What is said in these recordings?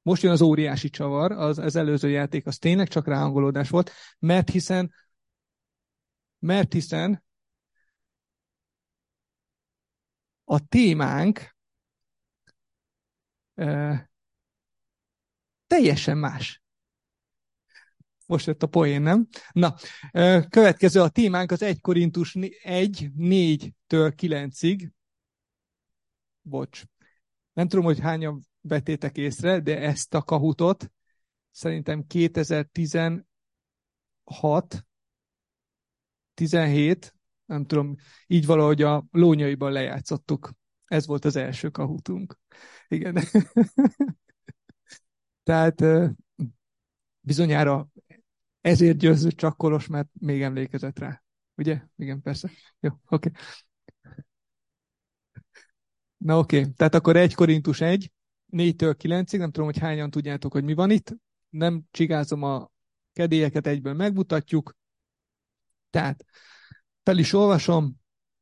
Most jön az óriási csavar, az előző játék az tényleg csak ráhangolódás volt, mert hiszen a témánk teljesen más. Most jött a poén, nem? Na, következő a témánk az 1 Korintus 1, 4-től 9-ig. Bocs. Nem tudom, hogy hányan vettétek észre, de ezt a kahutot szerintem 2016, 17, nem tudom, így valahogy a Lónyaiban lejátszottuk. Ez volt az első kahutunk. Igen. Tehát bizonyára ezért győző csak Kolos, mert még emlékezett rá. Ugye? Igen, persze. Jó, oké. Na oké, tehát akkor 1 Korintus 1, 4-től 9-ig, nem tudom, hogy hányan tudjátok, hogy mi van itt. Nem csigázom a kedélyeket, egyből megmutatjuk. Tehát fel is olvasom,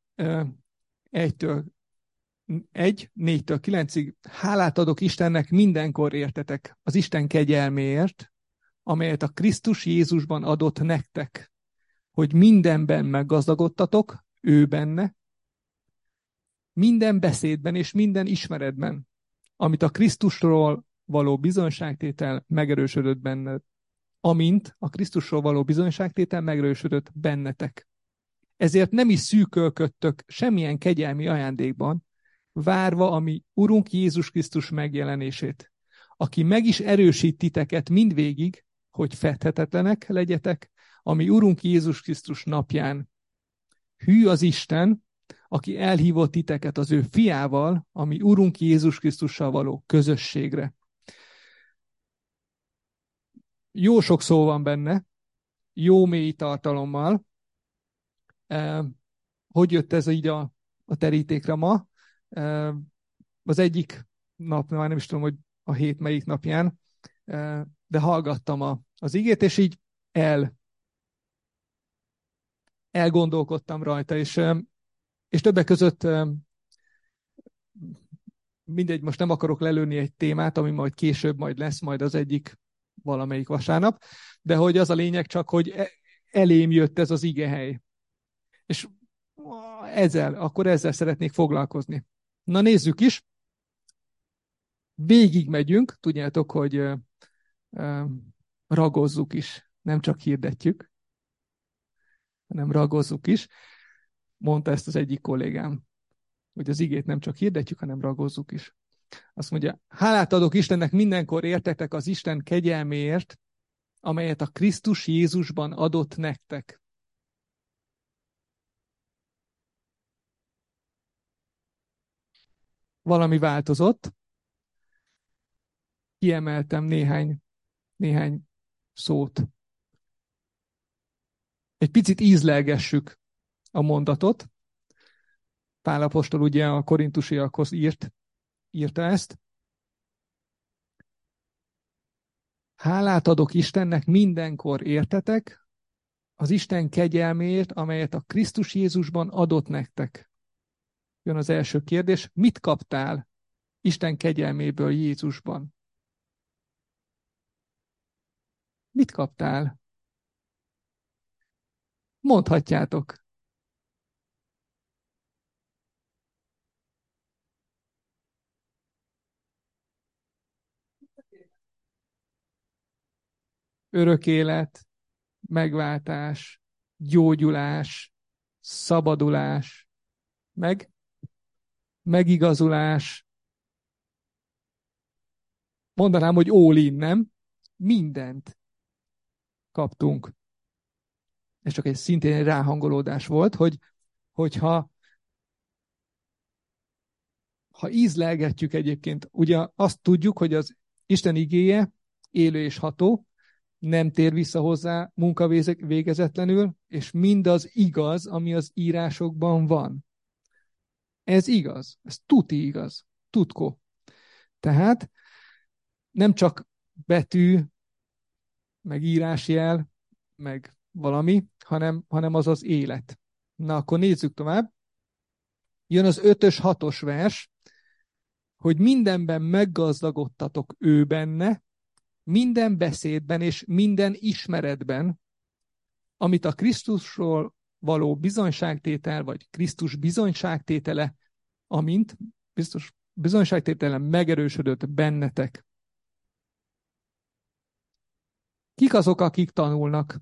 1-től 4-től 9-ig. Hálát adok Istennek mindenkor értetek az Isten kegyelméért, amelyet a Krisztus Jézusban adott nektek, hogy mindenben meggazdagodtatok, ő benne, minden beszédben és minden ismeretben, amit a Krisztusról való bizonyságtétel megerősödött benned, amint a Krisztusról való bizonyságtétel megerősödött bennetek. Ezért nem is szűkölködtök semmilyen kegyelmi ajándékban, várva a mi Urunk Jézus Krisztus megjelenését, aki meg is erősít titeket mindvégig, hogy fedhetetlenek legyetek, a mi Urunk Jézus Krisztus napján. Hű az Isten, aki elhívott titeket az ő fiával, a mi Urunk Jézus Krisztussal való közösségre. Jó sok szó van benne, jó mély tartalommal. Hogy jött ez így a terítékre ma? Az egyik nap, már nem is tudom, hogy a hét melyik napján, de hallgattam az igét, és így elgondolkodtam rajta, és többek között mindegy, most nem akarok lelőni egy témát, ami majd később lesz, majd az egyik valamelyik vasárnap, de hogy az a lényeg csak, hogy elém jött ez az igehely. És ezzel szeretnék foglalkozni. Na nézzük is. Végig megyünk, tudjátok, hogy ragozzuk is, nem csak hirdetjük, hanem ragozzuk is. Mondta ezt az egyik kollégám, hogy az igét nem csak hirdetjük, hanem ragozzuk is. Azt mondja, hálát adok Istennek mindenkor értetek az Isten kegyelméért, amelyet a Krisztus Jézusban adott nektek. Valami változott. Kiemeltem néhány szót. Egy picit ízlelgessük a mondatot. Pál apostol ugye a korintusiakhoz írta ezt. Hálát adok Istennek mindenkor értetek az Isten kegyelméért, amelyet a Krisztus Jézusban adott nektek. Jön az első kérdés, mit kaptál Isten kegyelméből Jézusban? Mit kaptál? Mondhatjátok. Örök élet, megváltás, gyógyulás, szabadulás, megigazulás. Mondanám, hogy all in, nem? Mindent kaptunk. Ez csak szintén egy ráhangolódás volt, hogyha ízlelgetjük egyébként, ugye azt tudjuk, hogy az Isten igéje élő és ható, nem tér vissza hozzá munkavégezetlenül, és mindaz igaz, ami az írásokban van. Ez igaz, ez tuti igaz, tutkó. Tehát nem csak betű, meg írásjel, meg valami, hanem az az élet. Na, akkor nézzük tovább. Jön az 5-ös, 6-os vers, hogy mindenben meggazdagodtatok ő benne, minden beszédben és minden ismeretben, amit a Krisztusról való bizonyságtétel, vagy Krisztus bizonyságtétele, amint biztos bizonyságtétele megerősödött bennetek. Kik azok, akik tanulnak?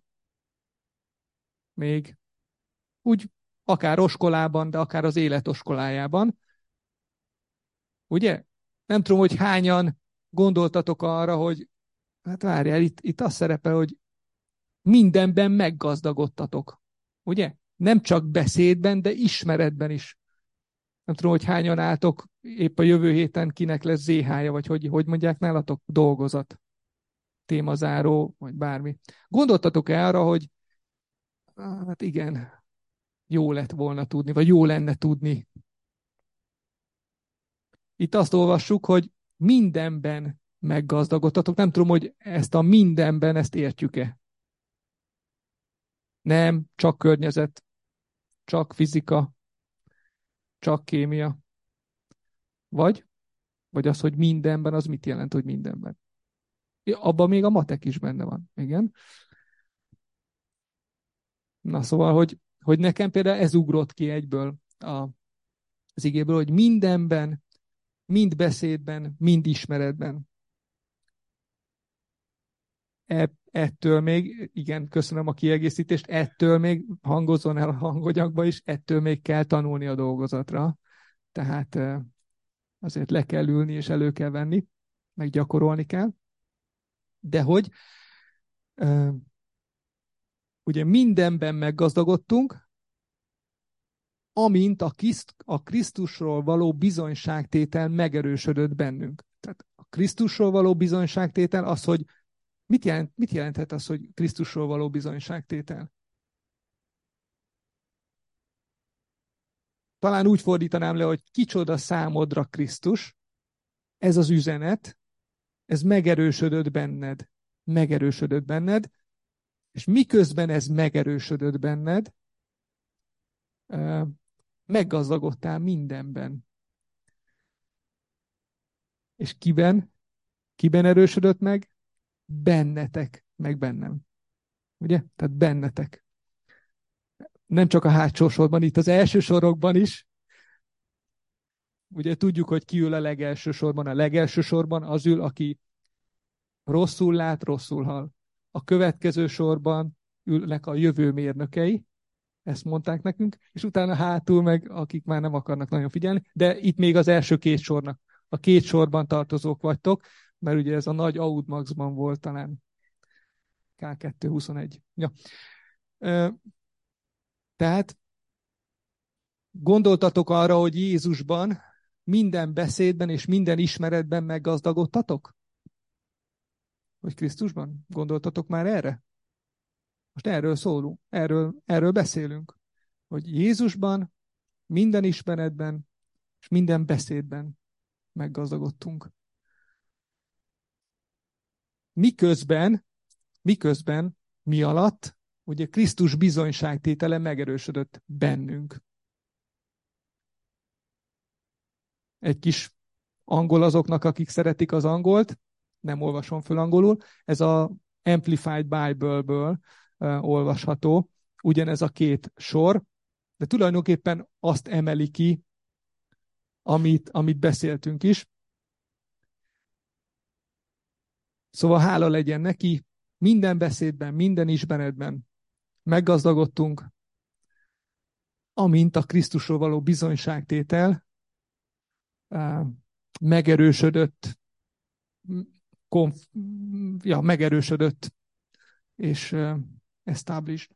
Még úgy akár oskolában, de akár az élet oskolájában. Ugye? Nem tudom, hogy hányan gondoltatok arra, hogy hát várjál, itt az szerepel, hogy mindenben meggazdagodtatok. Ugye? Nem csak beszédben, de ismeretben is. Nem tudom, hogy hányan álltok épp a jövő héten kinek lesz ZH-ja, vagy hogy mondják nálatok, dolgozat, témazáró, vagy bármi. Gondoltatok-e arra, hogy hát igen, jó lett volna tudni, vagy jó lenne tudni. Itt azt olvassuk, hogy mindenben meggazdagodtatok. Nem tudom, hogy ezt a mindenben, ezt értjük-e. Nem, csak környezet, csak fizika, csak kémia. Vagy az, hogy mindenben, az mit jelent, hogy mindenben? Abban még a matek is benne van. Igen. Na szóval, hogy nekem például ez ugrott ki egyből az igéből, hogy mindenben, mind beszédben, mind ismeretben. Ettől még, igen, köszönöm a kiegészítést, ettől még hangozzon el a hanganyagba is, ettől még kell tanulni a dolgozatra. Tehát azért le kell ülni és elő kell venni, meg gyakorolni kell. De hogy ugye mindenben meggazdagodtunk, amint a Krisztusról való bizonyságtétel megerősödött bennünk. Tehát a Krisztusról való bizonyságtétel az, hogy mit jelenthet az, hogy Krisztusról való bizonyságtétel? Talán úgy fordítanám le, hogy kicsoda számodra Krisztus, ez az üzenet, ez megerősödött benned. Megerősödött benned, és miközben ez megerősödött benned, meggazdagodtál mindenben. És kiben erősödött meg? Bennetek, meg bennem. Ugye? Tehát bennetek. Nem csak a hátsó sorban, itt az első sorokban is. Ugye tudjuk, hogy ki ül a legelső sorban. A legelső sorban az ül, aki rosszul lát, rosszul hall. A következő sorban ülnek a jövő mérnökei, ezt mondták nekünk, és utána hátul meg, akik már nem akarnak nagyon figyelni, de itt még az első két sornak. A két sorban tartozók vagytok, mert ugye ez a nagy Aud Maxban volt talán K221. Ja. Tehát gondoltatok arra, hogy Jézusban minden beszédben és minden ismeretben meggazdagodtatok? Vagy Krisztusban? Gondoltatok már erre? Most erről szólunk, erről beszélünk. Hogy Jézusban minden ismeretben és minden beszédben meggazdagodtunk. Miközben mi alatt, ugye Krisztus bizonyságtétele megerősödött bennünk. Egy kis angol azoknak, akik szeretik az angolt, nem olvasom föl angolul, ez a Amplified Bible-ből olvasható, ugyanez a két sor, de tulajdonképpen azt emeli ki, amit beszéltünk is. Szóval hála legyen neki, minden beszédben, minden ismeretben meggazdagodtunk, amint a Krisztusról való bizonyságtétel megerősödött, megerősödött, és established,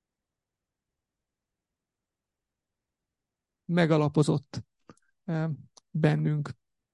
megalapozott bennünk.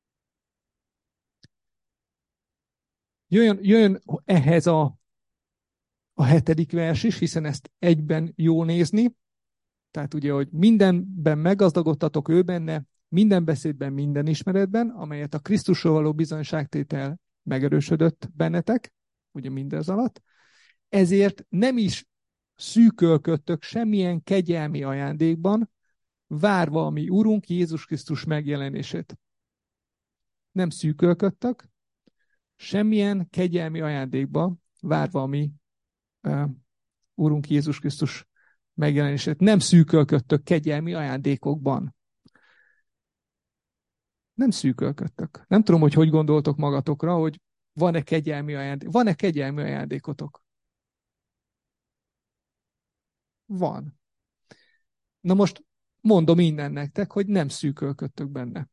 Jöjjön ehhez a 7. vers is, hiszen ezt egyben jó nézni. Tehát ugye, hogy mindenben meggazdagodtatok ő benne, minden beszédben, minden ismeretben, amelyet a Krisztusról való bizonyságtétel megerősödött bennetek, ugye mindez alatt. Ezért nem is szűkölködtök semmilyen kegyelmi ajándékban, várva a mi Urunk Jézus Krisztus megjelenését. nem szűkölködtök, semmilyen kegyelmi ajándékba, várva a mi Úrunk Jézus Krisztus megjelenését. Nem szűkölködtök kegyelmi ajándékokban. Nem szűkölködtök. Nem tudom, hogy gondoltok magatokra, hogy van-e kegyelmi ajándék. Van-e kegyelmi ajándékotok? Van. Na most mondom innen nektek, hogy nem szűkölködtök benne.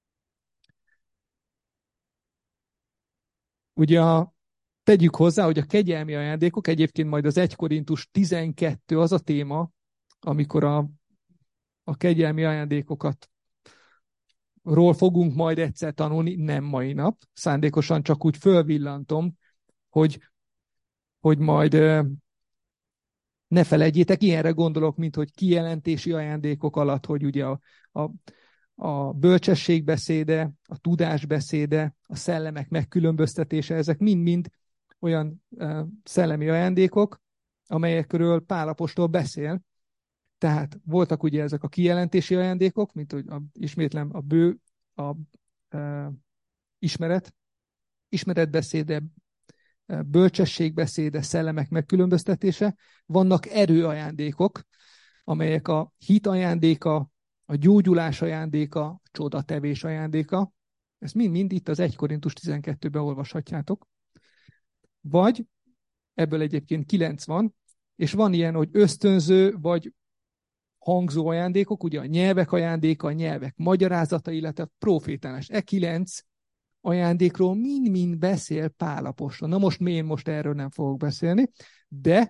Ugye tegyük hozzá, hogy a kegyelmi ajándékok, egyébként majd az 1 Korintus 12 az a téma, amikor a kegyelmi ajándékokat ról fogunk majd egyszer tanulni, nem mai nap. Szándékosan csak úgy fölvillantom, hogy majd ne felejtjétek, ilyenre gondolok, mint hogy kijelentési ajándékok alatt, hogy ugye a bölcsesség beszéde, a tudás beszéde, a szellemek megkülönböztetése, ezek mind-mind olyan szellemi ajándékok, amelyekről Pál apostol beszél. Tehát voltak ugye ezek a kijelentési ajándékok, mint hogy ismétlem ismeretbeszéde, bölcsességbeszéde, szellemek megkülönböztetése. Vannak erőajándékok, amelyek a hit ajándéka, a gyógyulás ajándéka, a csodatevés ajándéka. Ezt mind-mind itt az 1 Korintus 12-ben olvashatjátok. Vagy ebből egyébként 9 van, és van ilyen, hogy ösztönző, vagy hangzó ajándékok, ugye a nyelvek ajándéka, a nyelvek magyarázata, illetve profétálás. 9 ajándékról mind-mind beszél Pál apostol. Na most én erről nem fogok beszélni, de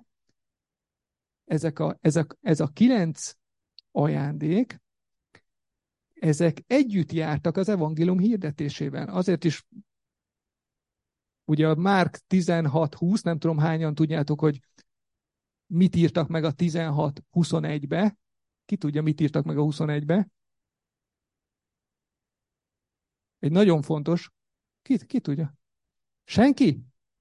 ez a 9 ajándék, ezek együtt jártak az evangélium hirdetésében. Azért is ugye a Márk 16-20, nem tudom hányan tudjátok, hogy mit írtak meg a 16-21-be. Ki tudja, mit írtak meg a 21-be? Egy nagyon fontos. Ki tudja? Senki?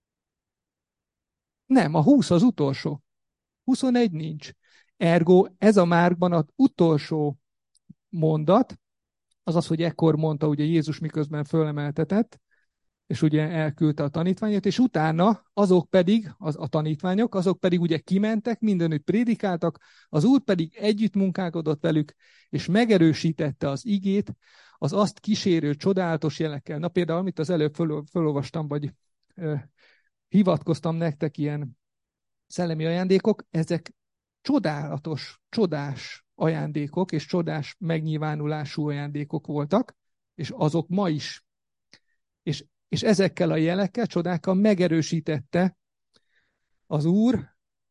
Nem, a 20 az utolsó. 21 nincs. Ergo ez a Márkban az utolsó mondat, az, hogy ekkor mondta ugye Jézus miközben fölemeltetett, és ugye elküldte a tanítványot, és utána azok pedig, a tanítványok, azok pedig ugye kimentek, mindenütt prédikáltak, az Úr pedig együtt munkálkodott velük, és megerősítette az igét, az azt kísérő csodálatos jelekkel. Na például, amit az előbb fölolvastam, vagy hivatkoztam nektek ilyen szellemi ajándékok, ezek csodálatos, csodás ajándékok, és csodás megnyilvánulású ajándékok voltak, és azok ma is. És ezekkel a jelekkel, csodákkal megerősítette az Úr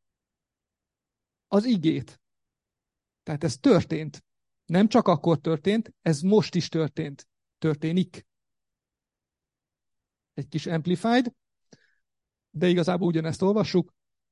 az igét. Tehát ez történt. Nem csak akkor történt, ez most is történik. Egy kis amplified, de igazából ugyanezt olvassuk.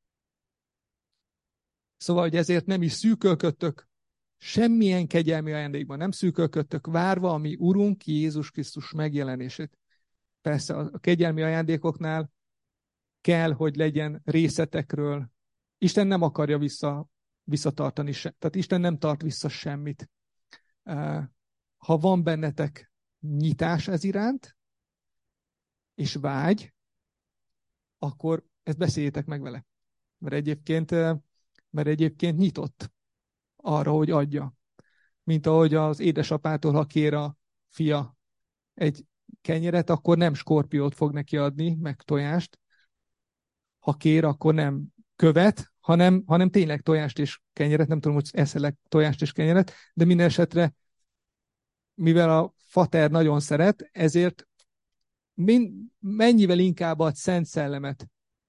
Szóval, hogy ezért nem is szűkölködtök, semmilyen kegyelmi ajándékban nem szűkölködtök, várva a mi Urunk Jézus Krisztus megjelenését. Persze a kegyelmi ajándékoknál kell, hogy legyen részletekről. Isten nem akarja visszatartani se. Tehát Isten nem tart vissza semmit. Ha van bennetek nyitás ez iránt, és vágy, akkor ezt beszéljétek meg vele. Mert egyébként nyitott arra, hogy adja. Mint ahogy az édesapától, ha kér a fia egy kenyeret, akkor nem skorpiót fog neki adni, meg tojást. Ha kér, akkor nem követ, hanem tényleg tojást és kenyeret. Nem tudom, hogy eszelek tojást és kenyeret, de minden esetre, mivel a fater nagyon szeret, ezért mennyivel inkább ad Szent Szellemet.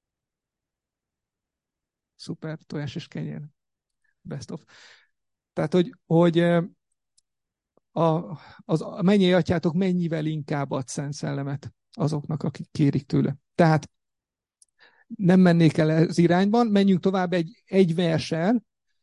Szuper, tojás és kenyér. Best of. Tehát, hogy a mennyei atyátok mennyivel inkább ad Szent Szellemet azoknak, akik kérik tőle. Tehát nem mennék el az irányban, menjünk tovább egy verssel,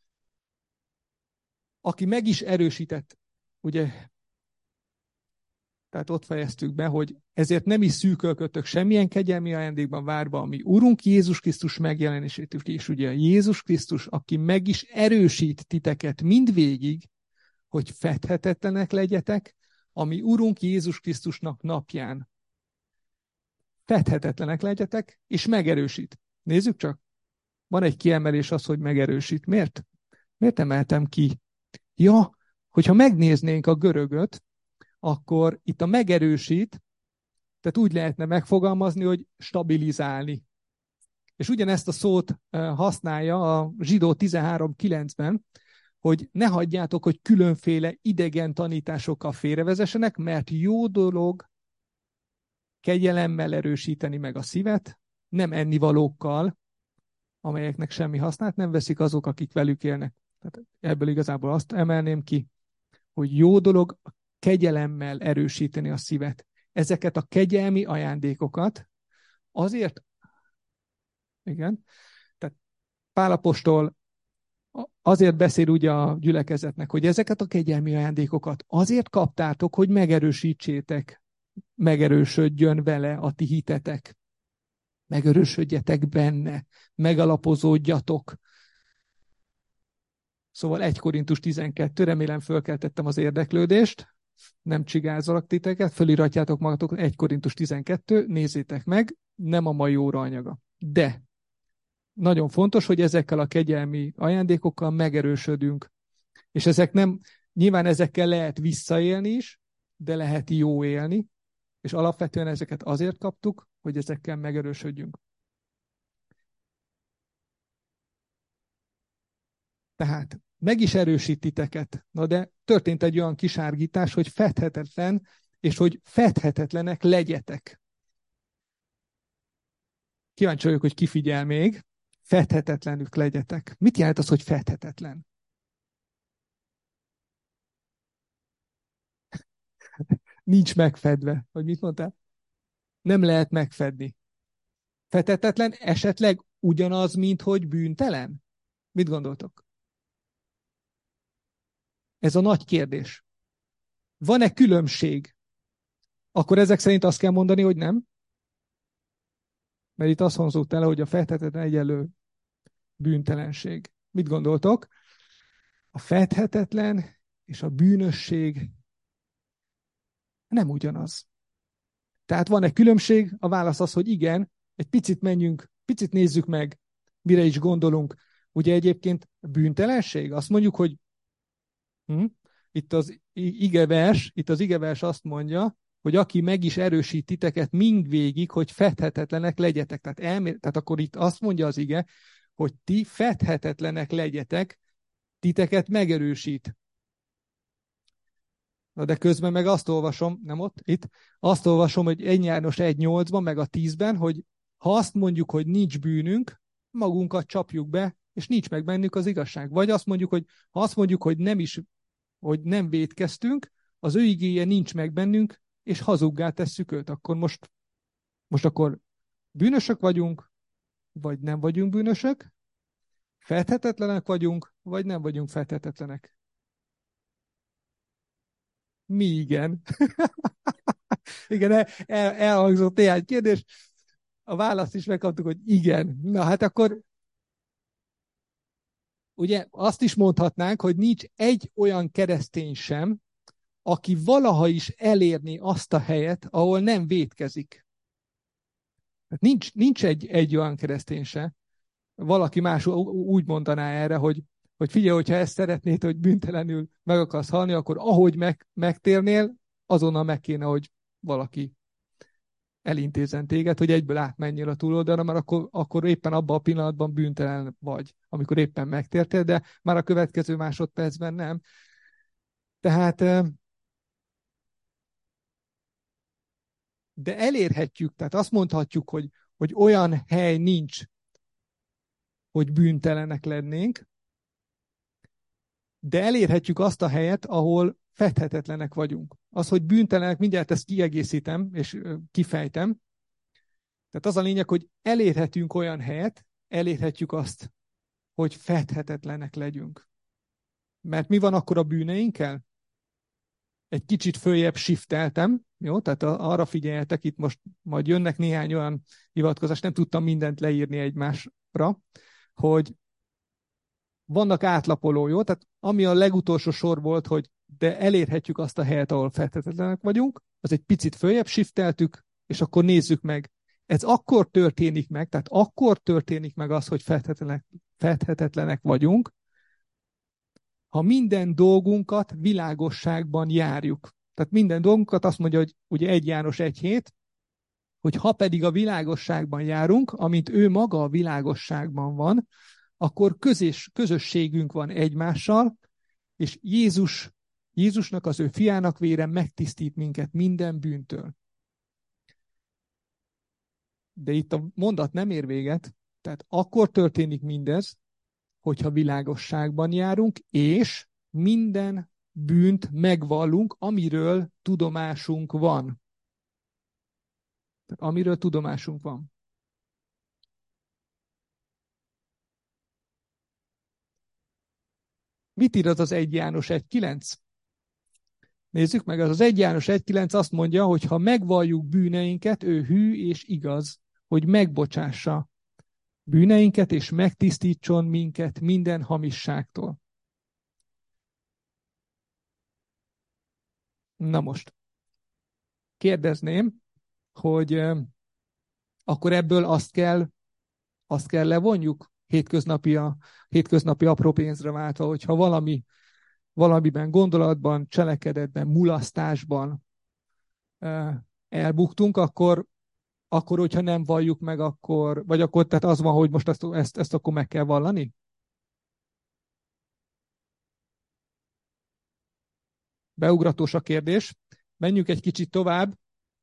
aki meg is erősített, ugye, tehát ott fejeztük be, hogy ezért nem is szűkölködtök semmilyen kegyelmi ajándékban várva, ami Urunk Jézus Krisztus megjelenését, és ugye Jézus Krisztus, aki meg is erősít titeket mindvégig, hogy fedhetetlenek legyetek ami Urunk Jézus Krisztusnak napján. Fedhetetlenek legyetek, és megerősít. Nézzük csak. Van egy kiemelés az, hogy megerősít. Miért? Miért emeltem ki? Ja, hogyha megnéznénk a görögöt, akkor itt a megerősít, tehát úgy lehetne megfogalmazni, hogy stabilizálni. És ugyanezt a szót használja a Zsidó 13:9-ben, hogy ne hagyjátok, hogy különféle idegen tanításokkal félrevezessenek, mert jó dolog kegyelemmel erősíteni meg a szívet, nem ennivalókkal, amelyeknek semmi hasznát nem veszik azok, akik velük élnek. Tehát ebből igazából azt emelném ki, hogy jó dolog kegyelemmel erősíteni a szívet. Ezeket a kegyelmi ajándékokat azért, igen, tehát Pál apostol azért beszél ugye a gyülekezetnek, hogy ezeket a kegyelmi ajándékokat azért kaptátok, hogy megerősítsétek, megerősödjön vele a ti hitetek. Megerősödjetek benne, megalapozódjatok. Szóval 1 Korintus 12, remélem fölkeltettem az érdeklődést, nem csigázolak titeket, föliratjátok magatok 1 Korintus 12, nézzétek meg, nem a mai óra anyaga. De nagyon fontos, hogy ezekkel a kegyelmi ajándékokkal megerősödünk. És ezek nem, nyilván ezekkel lehet visszaélni is, de lehet jó élni, és alapvetően ezeket azért kaptuk, hogy ezekkel megerősödjünk. Tehát meg is erősít titeket. Na de történt egy olyan kisárgítás, hogy fedhetetlen, és hogy fedhetetlenek legyetek. Kíváncsi vagyok, hogy ki figyel még. Fedhetetlenük legyetek. Mit jelent az, hogy fedhetetlen? Nincs megfedve. Vagy mit mondtál? Nem lehet megfedni. Fedhetetlen esetleg ugyanaz, mint hogy bűntelen? Mit gondoltok? Ez a nagy kérdés. Van-e különbség? Akkor ezek szerint azt kell mondani, hogy nem? Mert itt azt hangzott el, hogy a fedhetetlen egyenlő bűntelenség. Mit gondoltok? A fedhetetlen és a bűnösség nem ugyanaz. Tehát van-e különbség? A válasz az, hogy igen. Egy picit menjünk, picit nézzük meg, mire is gondolunk. Ugye egyébként bűntelenség? Azt mondjuk, hogy itt az igevers azt mondja, hogy aki meg is erősít titeket mindvégig, hogy fedhetetlenek legyetek. Tehát akkor itt azt mondja az ige, hogy ti fedhetetlenek legyetek, titeket megerősít. Na de közben meg azt olvasom, nem ott, itt, azt olvasom, hogy 1 János 1:8-ban, meg a 10-ben, hogy ha azt mondjuk, hogy nincs bűnünk, magunkat csapjuk be, és nincs meg bennük az igazság. Vagy azt mondjuk, hogy ha azt mondjuk, hogy nem vétkeztünk, az ő igéje nincs meg bennünk, és hazuggá tesszük őt. Akkor most akkor bűnösök vagyunk, vagy nem vagyunk bűnösök? Fedhetetlenek vagyunk, vagy nem vagyunk fedhetetlenek? Mi igen? Igen, elhangzott néhány kérdés. A választ is megkaptuk, hogy igen. Na hát akkor ugye azt is mondhatnánk, hogy nincs egy olyan keresztény sem, aki valaha is elérni azt a helyet, ahol nem vétkezik. Nincs egy olyan keresztény se. Valaki más úgy mondaná erre, hogy figyelj, hogyha ezt szeretnéd, hogy bűntelenül meg akarsz halni, akkor ahogy megtérnél, azonnal meg kéne, hogy valaki elintézzen téged, hogy egyből átmenjél a túloldalra, mert akkor éppen abban a pillanatban bűntelen vagy, amikor éppen megtértél, de már a következő másodpercben nem. Tehát de elérhetjük, tehát azt mondhatjuk, hogy olyan hely nincs, hogy bűntelenek lennénk, de elérhetjük azt a helyet, ahol fedhetetlenek vagyunk. Az, hogy bűntelenek, mindjárt ezt kiegészítem, és kifejtem. Tehát az a lényeg, hogy elérhetünk olyan helyet, elérhetjük azt, hogy fedhetetlenek legyünk. Mert mi van akkor a bűneinkkel? Egy kicsit följebb shifteltem, jó? Tehát arra figyeljetek, itt most majd jönnek néhány olyan hivatkozás, nem tudtam mindent leírni egymásra, hogy vannak átlapoló, jó? Tehát ami a legutolsó sor volt, hogy de elérhetjük azt a helyet, ahol fethetetlenek vagyunk, az egy picit följebb shifteltük, és akkor nézzük meg. Ez akkor történik meg, tehát akkor történik meg az, hogy fethetetlenek vagyunk, ha minden dolgunkat világosságban járjuk. Tehát minden dolgunkat azt mondja, hogy ugye 1 János 1:7, hogy ha pedig a világosságban járunk, amint ő maga a világosságban van, akkor közösségünk van egymással, és Jézusnak, az ő fiának vére megtisztít minket minden bűntől. De itt a mondat nem ér véget, tehát akkor történik mindez, hogyha világosságban járunk, és minden bűnt megvallunk, amiről tudomásunk van. Tehát amiről tudomásunk van. Mit ír az 1 János 1:9? Nézzük meg, az 1 János 1:9 azt mondja, hogy ha megvalljuk bűneinket, ő hű és igaz, hogy megbocsássa bűneinket, és megtisztítson minket minden hamisságtól. Na most, kérdezném, hogy akkor ebből azt kell levonjuk hétköznapi apró pénzre váltva, hogyha valamiben, gondolatban, cselekedetben, mulasztásban elbuktunk, akkor hogyha nem valljuk meg, vagy akkor tehát az van, hogy most ezt akkor meg kell vallani? Beugratós a kérdés. Menjünk egy kicsit tovább.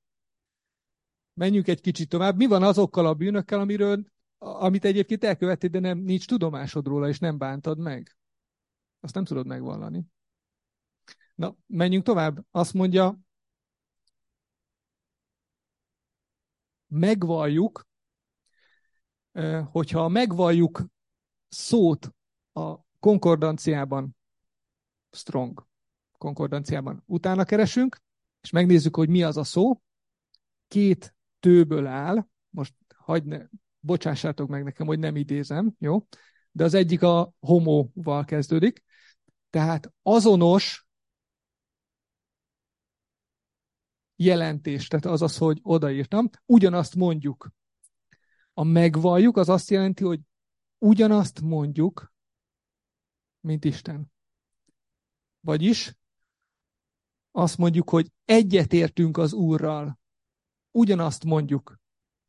Mi van azokkal a bűnökkel, amit egyébként elkövettél, de nincs tudomásod róla, és nem bántad meg? Azt nem tudod megvallani. Na, menjünk tovább. Azt mondja, megvalljuk, hogyha megvalljuk szót a konkordanciában, strong konkordanciában, utána keresünk, és megnézzük, hogy mi az a szó. 2 tőből áll, most bocsássátok meg nekem, hogy nem idézem, jó? De az egyik a homóval kezdődik, tehát azonos jelentés, tehát az, hogy odaírtam, ugyanazt mondjuk. A megvalljuk, az azt jelenti, hogy ugyanazt mondjuk, mint Isten. Vagyis azt mondjuk, hogy egyetértünk az Úrral. Ugyanazt mondjuk.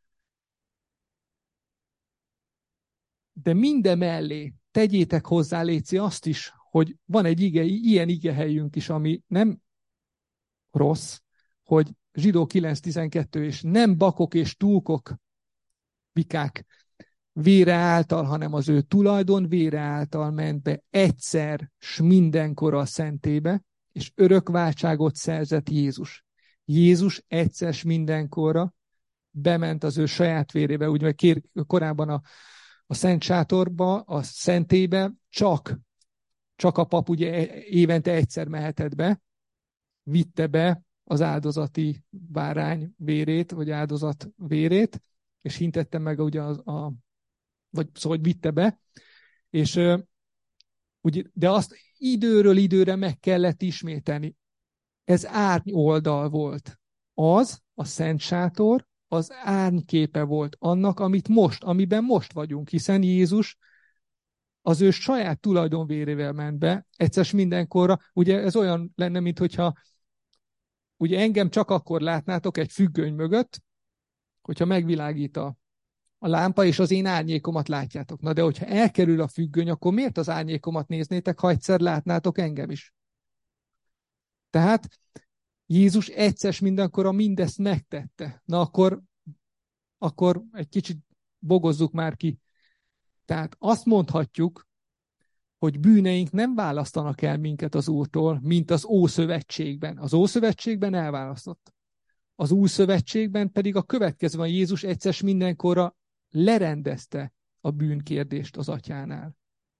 De mindemellé tegyétek hozzá, léci, azt is, hogy van egy ilyen igehelyünk is, ami nem rossz, hogy Zsidó 9:12, és nem bakok és túlkok, bikák vére által, hanem az ő tulajdon vére által ment be egyszer s mindenkor a szentébe, és örök váltságot szerzett Jézus. Jézus egyszer s mindenkorra bement az ő saját vérébe, úgy korábban a Szent Sátorba, a szentébe csak a pap ugye évente egyszer mehetett be, vitte be az áldozati bárány vérét, vagy áldozat vérét, és hintette meg ugye vagy szóval, hogy vitte be, és ugye, de azt időről időre meg kellett ismételni. Ez árnyoldal volt. A Szent Sátor, az árnyképe volt annak, amiben most vagyunk, hiszen Jézus az ő saját tulajdonvérével ment be, egyszer mindenkorra. Ugye ez olyan lenne, mintha ugye engem csak akkor látnátok egy függöny mögött, hogyha megvilágít a lámpa, és az én árnyékomat látjátok. Na de hogyha elkerül a függöny, akkor miért az árnyékomat néznétek, ha egyszer látnátok engem is? Tehát Jézus egyszer mindenkorra mindezt megtette. Na akkor egy kicsit bogozzuk már ki. Tehát azt mondhatjuk, hogy bűneink nem választanak el minket az Úrtól, mint az Ószövetségben. Az Ószövetségben elválasztott. Az Új Szövetségben pedig a következő van, Jézus egyszer mindenkorra lerendezte a bűnkérdést az atyánál.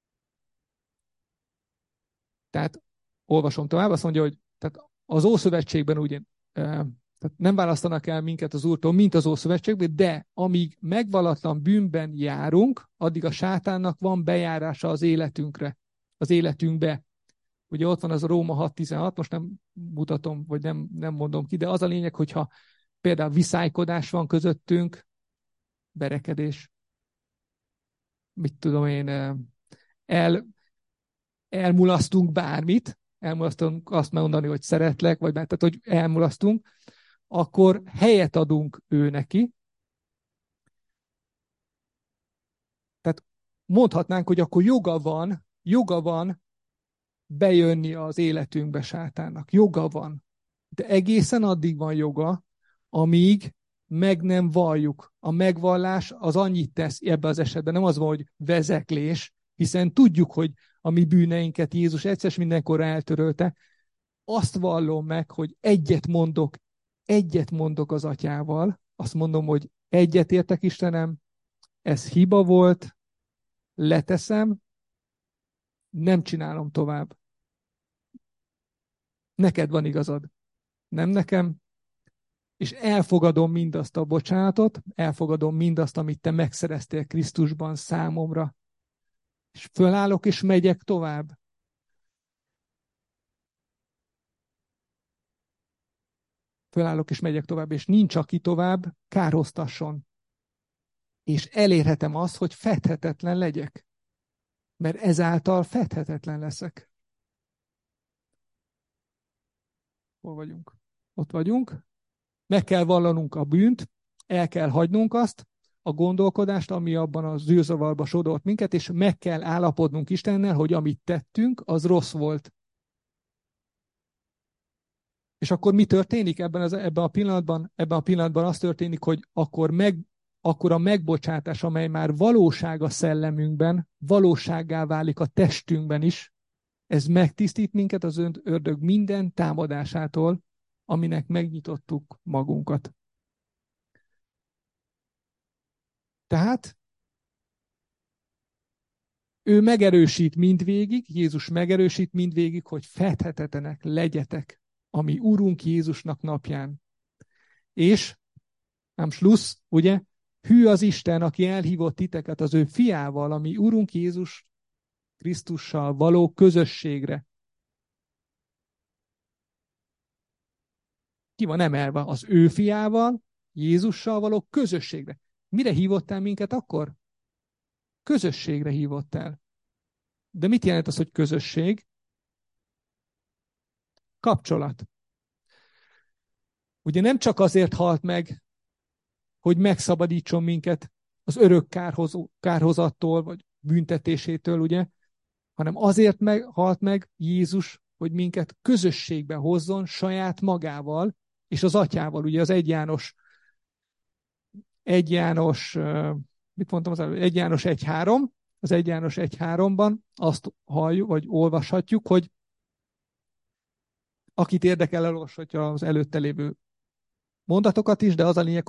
Tehát olvasom tovább, azt mondja, hogy tehát az Ószövetségben ugye tehát nem választanak el minket az Úrtól, mint az Ószövetségben, de amíg megvallatlan bűnben járunk, addig a sátánnak van bejárása az életünkbe. Ugye ott van az a Róma 6:16, most nem mutatom, vagy nem mondom ki, de az a lényeg, hogyha például viszálykodás van közöttünk, verekedés, mit tudom én, elmulasztunk bármit, elmulasztunk azt mondani, hogy szeretlek, vagy tehát, hogy elmulasztunk, akkor helyet adunk ő neki. Tehát mondhatnánk, hogy akkor joga van bejönni az életünkbe sátánnak. Joga van. De egészen addig van joga, amíg meg nem valljuk. A megvallás az annyit tesz ebben az esetben, nem az van, hogy vezeklés, hiszen tudjuk, hogy a mi bűneinket Jézus egyszer mindenkor eltörölte. Azt vallom meg, hogy egyet mondok az atyával, azt mondom, hogy egyet értek Istenem, ez hiba volt, leteszem, nem csinálom tovább. Neked van igazad, nem nekem, és elfogadom mindazt a bocsánatot, elfogadom mindazt, amit te megszereztél Krisztusban számomra, és fölállok, és megyek tovább. Fölállok, és megyek tovább, és nincs, aki tovább kárhoztasson. És elérhetem azt, hogy fedhetetlen legyek, mert ezáltal fedhetetlen leszek. Hol vagyunk? Ott vagyunk. Meg kell vallanunk a bűnt, el kell hagynunk azt, a gondolkodást, ami abban az zűrzavarba sodort minket, és meg kell állapodnunk Istennel, hogy amit tettünk, az rossz volt. És akkor mi történik ebben a pillanatban? Ebben a pillanatban az történik, hogy akkor a megbocsátás, amely már valóság a szellemünkben, valósággá válik a testünkben is, ez megtisztít minket az ördög minden támadásától, aminek megnyitottuk magunkat. Tehát ő megerősít mindvégig, Jézus megerősít mindvégig, hogy fedhetetlenek legyetek a mi Úrunk Jézusnak napján. És, ám Schluss, ugye, hű az Isten, aki elhívott titeket az ő fiával, a mi Úrunk Jézus Krisztussal való közösségre. Ki van emelve? Az ő fiával, Jézussal való közösségre. Mire hívott el minket akkor? Közösségre hívott el. De mit jelent az, hogy közösség? Kapcsolat. Ugye nem csak azért halt meg, hogy megszabadítson minket az örök kárhozattól, vagy büntetésétől, ugye, hanem azért halt meg Jézus, hogy minket közösségbe hozzon saját magával, és az atyával, ugye az 1 János, mit mondtam az előbb? 1 János 1:3, az 1 János 1:3-ban azt halljuk, vagy olvashatjuk, hogy akit érdekel, elolvashatja az előtte lévő mondatokat is, de az a lényeg,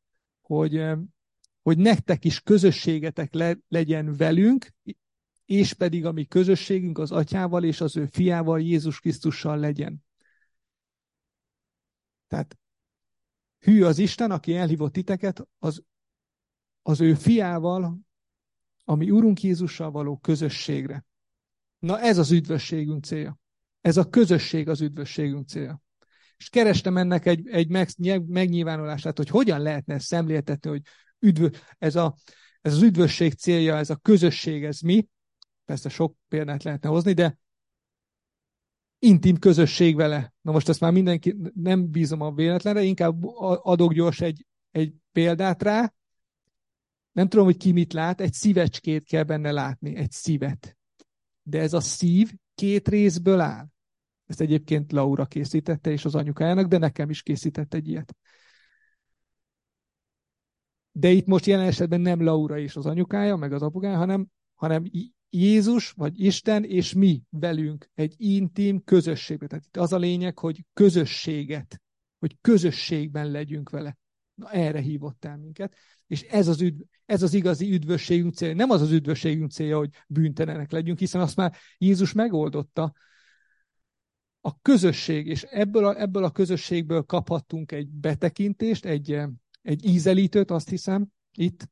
hogy nektek is közösségetek legyen velünk, és pedig a mi közösségünk az atyával és az ő fiával, Jézus Krisztussal legyen. Tehát hű az Isten, aki elhívott titeket az ő fiával, a mi Úrunk Jézussal való közösségre. Na ez az üdvösségünk célja. Ez a közösség az üdvösségünk célja. És kerestem ennek egy megnyilvánulását, hogy hogyan lehetne ezt szemléltetni, hogy ez az üdvösség célja, ez a közösség, ez mi? Persze sok példát lehetne hozni, de intim közösség vele. Na most ezt már mindenki, nem bízom a véletlenre, inkább adok gyors egy példát rá. Nem tudom, hogy ki mit lát, egy szívecskét kell benne látni, egy szívet. De ez a szív 2 részből áll. Ezt egyébként Laura készítette, és az anyukájának, de nekem is készített egy ilyet. De itt most jelen esetben nem Laura és az anyukája, meg az apukája, hanem Jézus, vagy Isten, és mi velünk egy intim közösségben. Tehát itt az a lényeg, hogy hogy közösségben legyünk vele. Na erre hívott el minket. És ez az igazi üdvösségünk célja. Nem az az üdvösségünk célja, hogy bűntelenek legyünk, hiszen azt már Jézus megoldotta. A közösség, és ebből a közösségből kaphattunk egy betekintést, egy ízelítőt, azt hiszem, itt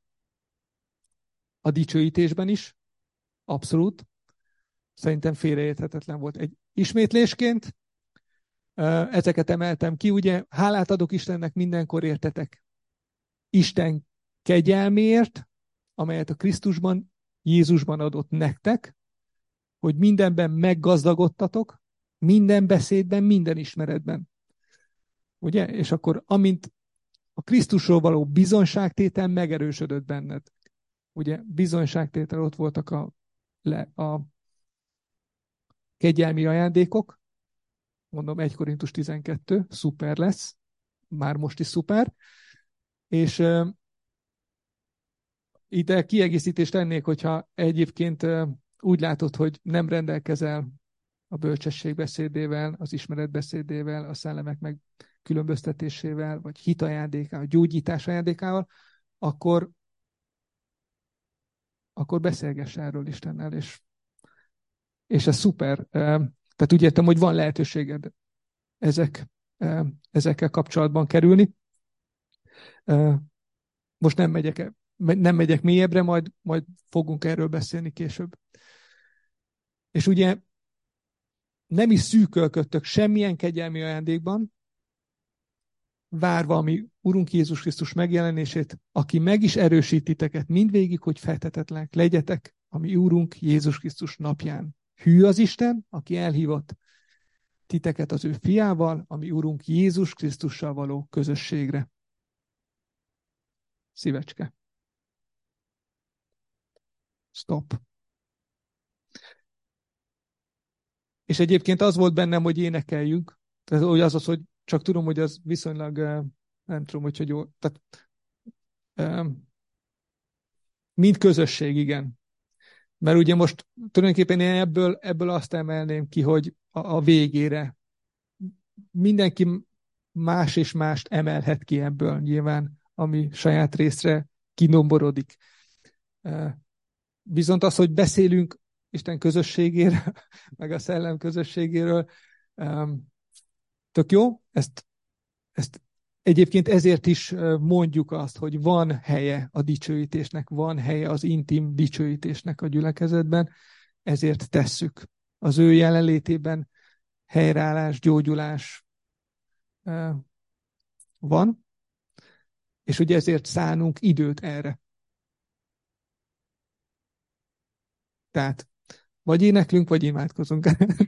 a dicsőítésben is. Abszolút. Szerintem félreérthetetlen volt. ismétlésként ezeket emeltem ki, ugye, hálát adok Istennek mindenkor értetek. Isten kegyelméért, amelyet a Krisztusban, Jézusban adott nektek, hogy mindenben meggazdagodtatok, minden beszédben, minden ismeretben. Ugye? És akkor amint a Krisztusról való bizonyságtétel megerősödött benned. Ugye bizonyságtétel, ott voltak a kegyelmi ajándékok, mondom 1 Korintus 12, szuper lesz, már most is szuper, és ide kiegészítést tennék, hogyha egyébként úgy látod, hogy nem rendelkezel a bölcsesség beszédével, az ismeret beszédével, a szellemek megkülönböztetésével, vagy hitajándékával, gyógyítás ajándékával, akkor beszélgess erről Istennel, és ez szuper. Tehát úgy értem, hogy van lehetőséged ezekkel kapcsolatban kerülni. Most nem megyek mélyebbre, majd fogunk erről beszélni később. És ugye nem is szűkölködtök semmilyen kegyelmi ajándékban, várva a mi Urunk Jézus Krisztus megjelenését, aki meg is erősít titeket mindvégig, hogy feltetetlenek legyetek a mi Úrunk Jézus Krisztus napján. Hű az Isten, aki elhívott titeket az ő fiával, a mi Urunk Jézus Krisztussal való közösségre. Szívecske. Stop. És egyébként az volt bennem, hogy énekeljünk. Tehát hogy csak tudom, hogy az viszonylag, nem tudom, hogy jó. Tehát, mint közösség, igen. Mert ugye most tulajdonképpen én ebből azt emelném ki, hogy a végére mindenki más és mást emelhet ki ebből nyilván, ami saját részre kinomborodik. Viszont az, hogy beszélünk Isten közösségéről, meg a szellem közösségéről, tök jó. Ezt egyébként ezért is mondjuk azt, hogy van helye a dicsőítésnek, van helye az intim dicsőítésnek a gyülekezetben, ezért tesszük. Az ő jelenlétében helyreállás, gyógyulás van, és ugye ezért szánunk időt erre. Tehát vagy éneklünk, vagy imádkozunk.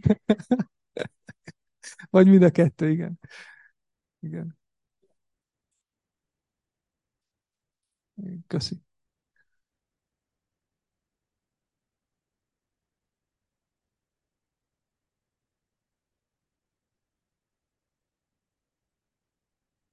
Vagy mind a kettő, igen. Igen. Köszi.